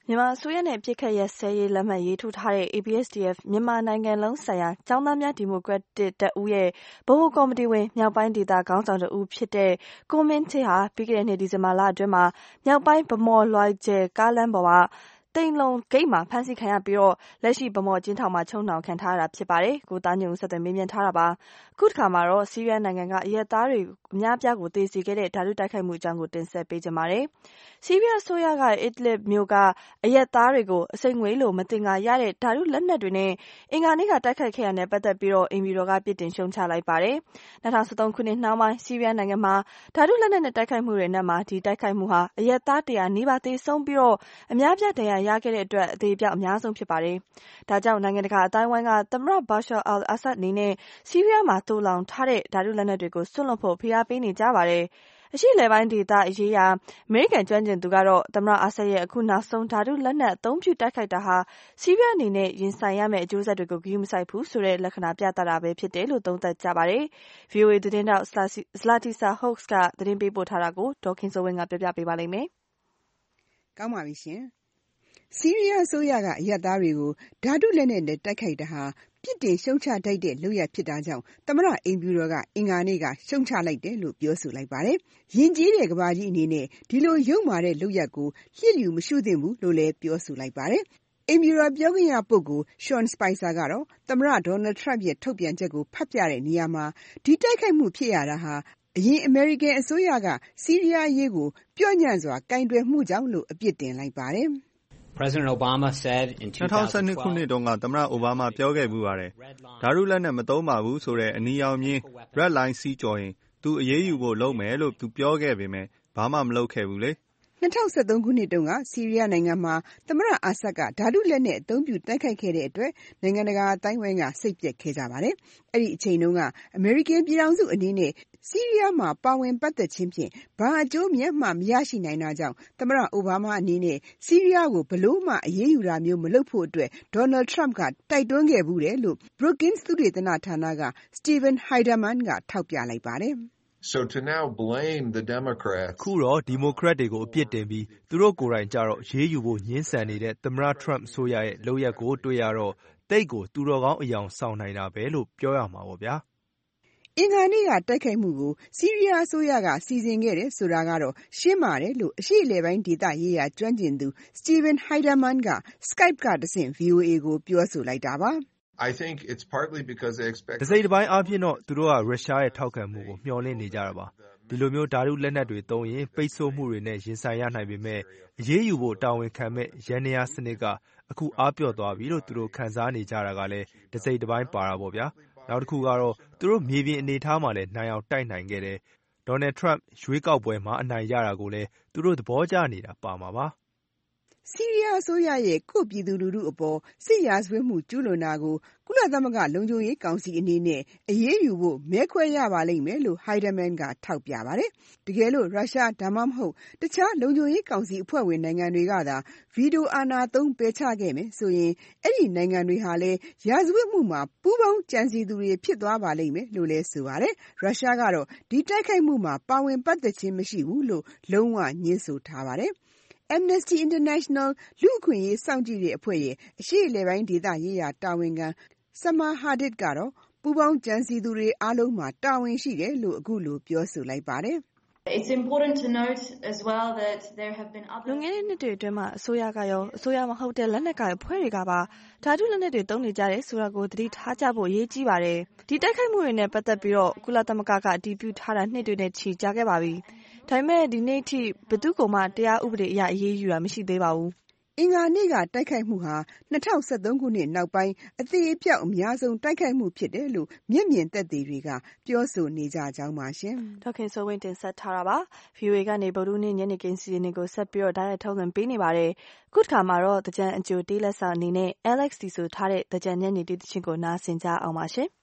မြန်မာအစိုးရနဲ့ပြည်ခတ်ရစဲရေးလက်မှတ်ရေးထိုးထားတဲ့ ABSDF မြန်မာနိုင်ငံလုံးဆိုင်ရာကျောင်းသားများဒီမိုကရက်တစ်တပ်ဦးရဲ့ဗဟိုကော်မတီဝင်မြောက်ပိုင်းဒေသခေါင်းဆောင်တဦးဖြစ်တဲ့ကိုမင်းချေဟာပြီးခဲ့တဲ့နှစ်ဒီဇင်ဘာလအတွင်းမှာမြောက်ပိုင်းဗမော်လွိုင်ကျဲကားလမ်းပေါ်မှာတိန်လုံးဂိတ်မှာဖမ်းဆီးခံရပြီးလက်ရှိဗမော်ကျင်းထောင်မှာချုံနှောင်ခံထားရတာဖြစ်ပါတယ်။ကိုသားညုံဆက်သွယ်မေးမြန်းထားတာပါ။ခုတစ်ခါမှာတော့ဆီးရီးယားနိုင်ငံကအရက်သားတွေအများပြားကိုတေးစီခဲ့တဲ့ဓာတုတိုက်ခိုက်မှုအကြောင်းကိုတင်ဆက်ပေးကြပါမယ်။ဆီးရီးယားဆိုရကအစ်ဒလစ်မြို့ကအရက်သားတွေကိုအစိမ့်ငွေလို့မတင်ငါရတဲ့ဓာတုလက်နက်တွေနဲ့အင်္ဂါနေ့ကတိုက်ခိုက်ခဲ့ရတဲ့ပတ်သက်ပြီးအင်ဗီရောကပြစ်တင်ရှုံချလိုက်ပါတယ်။2013ခုနှစ်နှောင်းပိုင်းဆီးရီးယားနိုင်ငံမှာဓာတုလက်နက်နဲ့တိုက်ခိုက်မှုတွေနဲ့မှာဒီတိုက်ခိုက်မှုဟာအရက်သား100နီးပါးသေဆုံးပြီးအများပြားဒဏ်ရာရခဲ့တဲ့အတွက်အသေးပြောက်အများဆုံးဖြစ်ပါတယ်။ဒါကြောင့်နိုင်ငံတကာအတိုင်းဝိုင်းကသမ္မတဘာရှာအယ်အာဆတ်အနေနဲ့ဆီးရီးယားမှာတိုးလောင်ထားတဲ့ဓာတုလက်နက်တွေကိုစွန့်လွတ်ဖို့ဖိအားပေးနေကြပါတယ်။အရှေ့အလယ်ပိုင်းဒေသရေးရာအမေရိကန်ကျွမ်းကျင်သူကတော့သမ္မတအာဆတ်ရဲ့အခုနောက်ဆုံးဓာတုလက်နက်အသုံးပြုတိုက်ခိုက်တာဟာဆီးရီးယားအနေနဲ့ရင်ဆိုင်ရမယ့်အကျိုးဆက်တွေကိုဂရုမစိုက်ဘူးဆိုတဲ့လက္ခဏာပြသတာပဲဖြစ်တယ်လို့သုံးသပ်ကြပါတယ်။ VOA သတင်းတောက်Zlatisa Hoax ကသတင်းပေးပို့ထားတာကိုဒေါ်ခင်စိုးဝင်းကပြောပြပေးပါလိမ့်မယ်။ကောင်းပါပြီရှင်။ဆီးရီးယားအစိုးရကအရပ်သားတွေကိုဓာတုလက်နက်နဲ့တိုက်ခိုက်တာဟာပြစ်တင်ရှုံချထိုက်တဲ့လုပ်ရပ်ဖြစ်တာကြောင့်သမ္မတအိမ်ဖြူတော်ကအင်္ဂါနေ့ကရှုံချလိုက်တယ်လို့ပြောဆိုလိုက်ပါတယ်။ယဉ်ကျေးတဲ့ကမ္ဘာကြီးအနေနဲ့ဒီလိုယုံမာတဲ့လုပ်ရပ်ကိုလျှစ်လျူမရှုသင့်ဘူးလို့လည်းပြောဆိုလိုက်ပါတယ်။အိမ်ဖြူတော်ပြောခွင့်ရပုဂ္ဂိုလ် Sean Spicer ကတော့သမ္မတ Donald Trump ရဲ့ထုတ်ပြန်ချက်ကိုဖတ်ပြတဲ့နေရာမှာဒီတိုက်ခိုက်မှုဖြစ်ရတာဟာအရင်အမေရိကန်အစိုးရကဆီးရီးယားအရေးကိုပျော့ညံ့စွာကင်တွယ်မှုကြောင့်လို့အပြစ်တင်လိုက်ပါတယ်။ President Obama said in 2012ခုနှစ်တုန်းကသမ္မတအိုဘားမားပြောခဲ့ဘူးပါတယ်။ဓာတုလက်နက်မသုံးပါဘူးဆိုတဲ့အနီရောင်မြင်း Red Line စီးကြော်ရင်သူအရေးယူဖို့လုပ်မယ်လို့သူပြောခဲ့ပေမဲ့ဘာမှမလုပ်ခဲ့ဘူးလေ။ 2013ခုနှစ်တုန်းကဆီးရီးယားနိုင်ငံမှာသမ္မတအာဆတ်ကဓာတုလက်နက်အသုံးပြုတိုက်ခိုက်ခဲ့တဲ့အတွက်နိုင်ငံတကာအတိုင်းအဝိုင်းကစိတ်ပျက်ခဲ့ကြပါတယ်။အဲ့ဒီအချိန်တုန်းကအမေရိကန်ပြည်ထောင်စုအနေနဲ့ဆီးရီးယားမှာပါဝင်ပတ်သက်ခြင်းဖြင့်ဘာအကျိုးမြတ်မှမရရှိနိုင်တာကြောင့်သမ္မတအိုဘားမားအနေနဲ့ဆီးရီးယားကိုဘလို့မှအရေးယူတာမျိုးမလုပ်ဖို့အတွက်ဒေါ်နယ်ထရမ့်ကတိုက်တွန်းခဲ့ဘူးတယ်လို့ Brookings သုတေသနဌာနက Stephen Heiderman ကထောက်ပြလိုက်ပါတယ်။ So to now blame the Democrats ခုတော့ဒီမိုကရက်တွေကိုအပြစ်တင်ပြီးသူတို့ကိုယ်တိုင်ကြတော့ရေးယူဖို့ညှင်းဆန်နေတဲ့သမ္မတထရမ့်အစိုးရရဲ့လုပ်ရက်ကိုတွေ့ရတော့တိတ်ကိုသူတော်ကောင်းအယောင်ဆောင်နိုင်တာပဲလို့ပြောရမှာပေါ့ဗျာ။အင်္ဂါနေ့ကတိုက်ခိုက်မှုကိုဆီးရီးယားအစိုးရကစီစဉ်ခဲ့တယ်ဆိုတာကတော့ရှင်းပါတယ်လို့အရှေ့အလယ်ပိုင်းဒေသရေးရာကျွမ်းကျင်သူ Stephen Heiderman က Skype ကတဆင့် VOA ကိုပြောဆိုလိုက်တာပါ။ I think it's partly because they expect တစိမ့်တစ်ပိုင်းအားဖြင့်တော့သူတို့ကရုရှားရဲ့ထောက်ခံမှုကိုမျှော်လင့်နေကြတာပါ။ဒီလိုမျိုးဓာတုလက်နက်တွေသုံးရင်ပိတ်ဆို့မှုတွေနဲ့ရင်ဆိုင်ရနိုင်ပေမဲ့အရေးယူဖို့တာဝန်ခံမဲ့ရန်နေရစနစ်ကအခုအားပြော့သွားပြီလို့သူတို့ခံစားနေကြတာကလည်းတစိမ့်တစ်ပိုင်းပါတာပေါ့ဗျာ။နောက်တစ်ခုကတော့သူတို့မြေပြင်အနေထားမှာလည်းနိုင်အောင်တိုက်နိုင်ခဲ့တယ်။ဒေါ်နယ်ထရမ့်ရွေးကောက်ပွဲမှာအနိုင်ရတာကိုလည်းသူတို့သဘောကျနေတာပါမှာပါ။ဆီးရီးယားအစိုးရရဲ့ကိုယ့်ပြည်သူလူထုအပေါ်စစ်ရာဇဝတ်မှုကျူးလွန်တာကိုကုလသမဂ္ဂလုံခြုံရေးကောင်စီအနေနဲ့အရေးယူဖို့မဲခွဲရပါလိမ့်မယ်လို့ Heiderman ကထောက်ပြပါတယ်။တကယ်လို့ရုရှားဒါမှမဟုတ်တခြားလုံခြုံရေးကောင်စီအဖွဲ့ဝင်နိုင်ငံတွေကသာဗီတိုအာဏာသုံးပယ်ချခဲ့မယ်ဆိုရင်အဲ့ဒီနိုင်ငံတွေဟာလည်းရာဇဝတ်မှုမှာပူးပေါင်းကြံစည်သူတွေဖြစ်သွားပါလိမ့်မယ်လို့လည်းဆိုပါတယ်။ရုရှားကတော့ဒီတိုက်ခိုက်မှုမှာပါဝင်ပတ်သက်ခြင်းမရှိဘူးလို့လုံးဝညှင်းဆိုထားပါတယ်။ Amnesty International လူ့အခွင့်အရေးစောင့်ကြည့်တဲ့အဖွဲ့ရဲ့အရှေ့အလယ်ပိုင်းဒေသရေးရာတာဝန်ခံ Summer Hadid ကတော့ပူးပေါင်းကြံစည်သူတွေအားလုံးမှာတာဝန်ရှိတယ်လို့အခုလိုပြောဆိုလိုက်ပါတယ်။ It's important to note as well that there have been other လွန်ခဲ့တဲ့နှစ်တွေအတွင်းမှာအစိုးရကရောအစိုးရမဟုတ်တဲ့လက်နက်ကိုင်အဖွဲ့တွေကပါဓာတုလက်နက်တွေသုံးနေကြတယ်ဆိုတာကိုသတိထားကြဖို့အရေးကြီးပါတယ်။ဒီတိုက်ခိုက်မှုတွေနဲ့ပတ်သက်ပြီးကုလသမဂ္ဂကအတည်ပြုထားတာနှစ်တွေနဲ့ချီကြာခဲ့ပါပြီ။ဒါပေမဲ့ဒီနေ့ထိဘယ်သူ့ကိုမှတရားဥပဒေအရအရေးယူတာမရှိသေးပါဘူး။အင်္ဂါနေ့ကတိုက်ခိုက်မှုဟာ2013ခုနှစ်နောက်ပိုင်းအသေးအပြောက်အများဆုံးတိုက်ခိုက်မှုဖြစ်တယ်လို့မျက်မြင်သက်သေတွေကပြောဆိုနေကြကြောင်းပါရှင်။ဒေါက်ခင်စိုးဝင်းတင်ဆက်ထားတာပါ။ VOA ကနေဗုဒ္ဓနေ့ညနေခင်းစီစဉ်တွေကိုဆက်ပြီးတိုက်ရိုက်ထုတ်လွှင့်ပေးနေပါတယ်။ခုတစ်ခါမှာတော့သကြံအကျိုးတေးလက်ဆောင်အနေနဲ့ Alex တီဆိုထားတဲ့သကြံညနေတီးသချင်းကိုနားဆင်ကြအောင်ပါရှင်။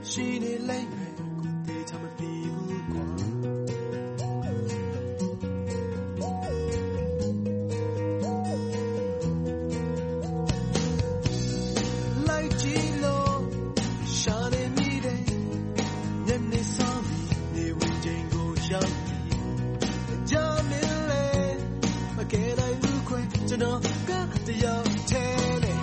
ရှိနေလိမ့်မယ်ကိုတေချာမသိဘူးကွာလိုက်ကြည့်လို့ရှာနေမိတယ်ညနေဆောင်ပြီးနေဝင်ချိန်ကိုရောက်ပြီးကြမင်းလေမကဲနိုင်ဘူးခွဲကျွန်တော်ကတရားထဲနဲ့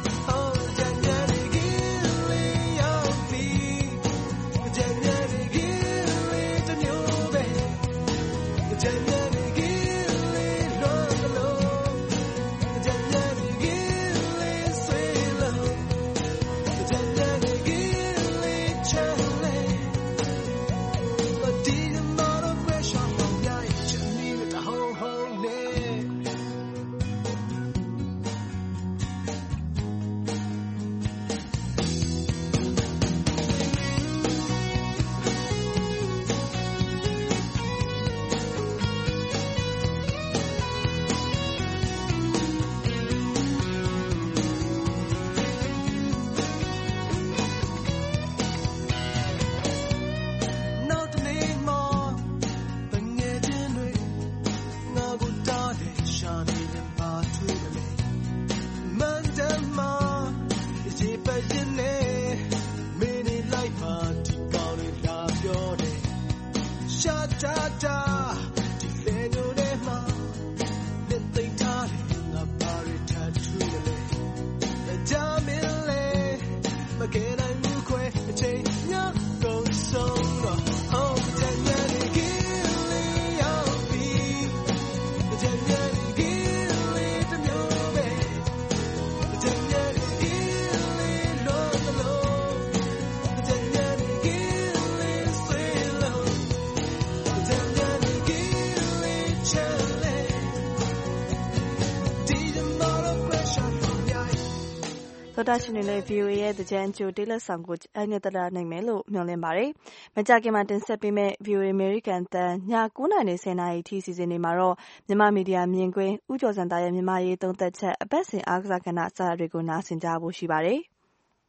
သောတာရှင်တွေလည်း VOA ရဲ့သကြံကြိုတေးလက်ဆောင်ကိုအငှက်တရနိုင်မယ်လို့မျှော်လင့်ပါတယ်။မကြာခင်မှာတင်ဆက်ပေးမယ့် VOA American တန်ည9:10 နာရီထိစီစဉ်နေမှာတော့မြန်မာမီဒီယာမြင်ကွင်းဦးကျော်စံသားရဲ့မြန်မာရေးသုံးသက်ချက်အပတ်စဉ်အားကစားကဏ္ဍစတာတွေကိုနားဆင်ကြဖို့ရှိပါတယ်။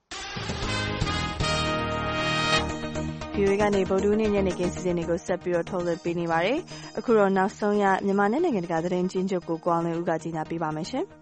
VOA ကနေဗုဒ္ဓဟူးနေ့ညနေခင်းစီစဉ်တွေကိုဆက်ပြီးတော့ထုတ်လွှင့်ပေးနေပါတယ်။အခုတော့နောက်ဆုံးရမြန်မာနဲ့နိုင်ငံတကာသတင်းချင်းချုပ်ကိုကိုအောင်လွင်ဦးကကြီးညာပေးပါမယ်ရှင်။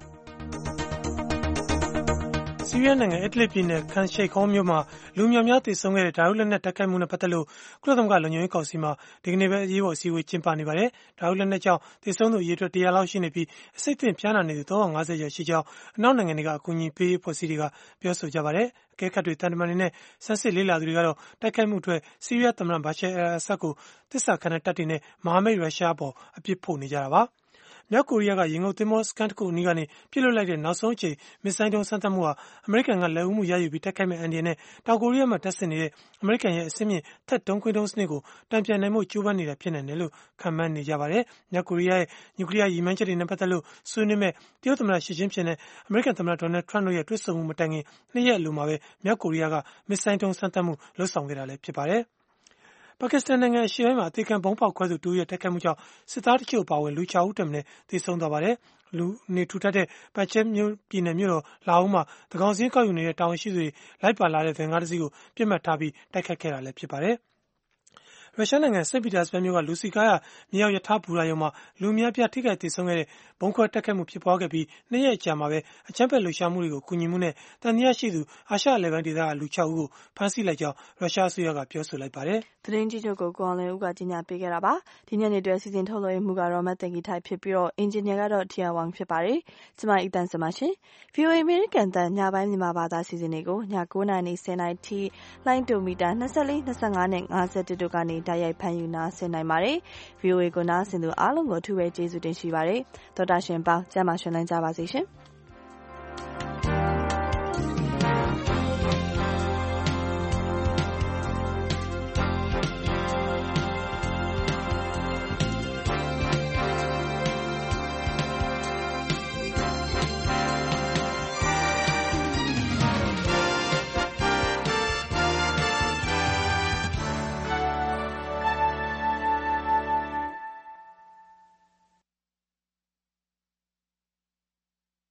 ဆီးရီးယားနိုင်ငံအက်ဒလစ်ပြည်နယ်ခန်ရှိတ်ခေါမြို့မှာလူများများသေဆုံးခဲ့တဲ့ဓာတ်လက်နက်တိုက်ခိုက်မှုနဲ့ပတ်သက်လို့ကုလသမဂ္ဂလုံခြုံရေးကောင်စီမှာဒီကနေ့ပဲအရေးပေါ်အစည်းအဝေးကျင်းပနေပါတယ်။ဓာတ်လက်နက်ကြောင့်သေဆုံးသူအရေအတွက်100လောက်ရှိနေပြီးအဆိပ်သင့်ဖျားနာနေသူ350ကျော်ရှိကြောင်းအနောက်နိုင်ငံတွေကအကူအညီပေးရေးဖွဲ့စည်းတွေကပြောဆိုကြပါတယ်။အကဲခတ်တွေတန်တမန်တွေနဲ့ဆန်းစစ်လေ့လာသူတွေကတော့တိုက်ခိုက်မှုအတွက်ဆီးရီးယားသမ္မတဘာရှာအယ်အဆတ်ကိုသစ္စာခံတဲ့တပ်တွေနဲ့မဟာမိတ်ရုရှားအပေါ်အပြစ်ဖို့နေကြတာပါ။မြောက်ကိုရီးယားကရေငုပ်သင်္ဘောစခန်းတစ်ခုအနီးကနေပစ်လွှတ်လိုက်တဲ့နောက်ဆုံးအကြိမ်မစ်ဇိုင်းဒုံးစမ်းသပ်မှုဟာအမေရိကန်ကလက်ဦးမှုရယူပြီးတိုက်ခိုက်မဲ့အန်ဒီယံနဲ့တောင်ကိုရီးယားမှာတပ်ဆင်နေတဲ့အမေရိကန်ရဲ့အဆင့်မြင့်ထက်ဒုံးခွင်းဒုံးစနစ်ကိုတံပြန်နိုင်မှုကြိုးပမ်းနေတာဖြစ်နိုင်တယ်လို့ခန့်မှန်းနေကြပါတယ်။မြောက်ကိုရီးယားရဲ့နျူကလ িয়ার ရည်မှန်းချက်တွေနဲ့ပတ်သက်လို့ဆွေးနွေးမဲ့တရုတ်သမ္မတရှီကျင်းဖျင်နဲ့အမေရိကန်သမ္မတဒေါ်နယ်ထရန့်တို့ရဲ့တွေ့ဆုံမှုမတိုင်ခင်2ရက်အလိုမှာပဲမြောက်ကိုရီးယားကမစ်ဇိုင်းဒုံးစမ်းသပ်မှုလုပ်ဆောင်ခဲ့တာလည်းဖြစ်ပါတယ်။ပါကစ္စတန်နိုင်ငံအရှေ့ပိုင်းမှာအသေးခံဗုံးပေါက်ခွဲသူတူရဲ့တိုက်ခိုက်မှုကြောင့်စစ်သားတချို့အပါအဝင်လူ6ဦးထက်မနည်းသေဆုံးသွားပါတယ်။လူနေထူထပ်တဲ့ပတ်ချဲမြို့ပြည်နယ်မြို့တော်လာအိုမှာသကောင်စင်းကောက်ယူနေတဲ့တာဝန်ရှိသူတွေလိုက်ပါလာတဲ့ဗင်ကားတစ်စီးကိုပြစ်မှတ်ထားပြီးတိုက်ခိုက်ခဲ့တာလည်းဖြစ်ပါတယ်။ရုရှားနိုင်ငံစိန့်ပီတာစဘတ်မြို့ကလူစီကားရမြေအောက်ရထားဘူရာရုံမှာလူများပြားထိခိုက်သေဆုံးခဲ့တဲ့ဘုံခွဲတိုက်ခိုက်မှုဖြစ်ပွားခဲ့ပြီး2ရက်အကြာမှာပဲအကြမ်းဖက်လှုပ်ရှားမှုတွေကိုကူညီမှုနဲ့တန်တရားရှိသူအာရှအလယ်ပိုင်းဒေသကလူ6ဦးကိုဖမ်းဆီးလိုက်ကြောင်းရုရှားအစိုးရကပြောဆိုလိုက်ပါတယ်။သတင်းကြီးချုပ်ကိုကိုအောင်လင်းဦးကကြီးညာပေးခဲ့တာပါ။ဒီညနေတွဲစီစဉ်ထုတ်လွှင့်မှုကတော့မတ်တင်ဂီထိုက်ဖြစ်ပြီးတော့အင်ဂျင်နီယာကတော့ထီယာဝမ်ဖြစ်ပါတယ်။ကျွန်မအီတန်စမရှင် VOA American တန်ညပိုင်းမြန်မာဘာသာစီစဉ်တွေကိုည9:10 နာရီထိလိုင်းတိုမီတာ24 25နဲ့51တို့ကနေတိုက်ရိုက်ဖမ်းယူနားဆင်နိုင်ပါတယ်။ VOA ကိုနားဆင်သူအားလုံးကိုအထူးပဲကျေးဇူးတင်ရှိပါတယ်။သောတာရှင်ပေါင်းကျမ်းမာရှင်လန်းကြပါစေရှင်။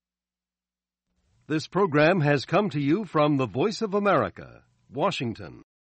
This program has come to you from the Voice of America, Washington.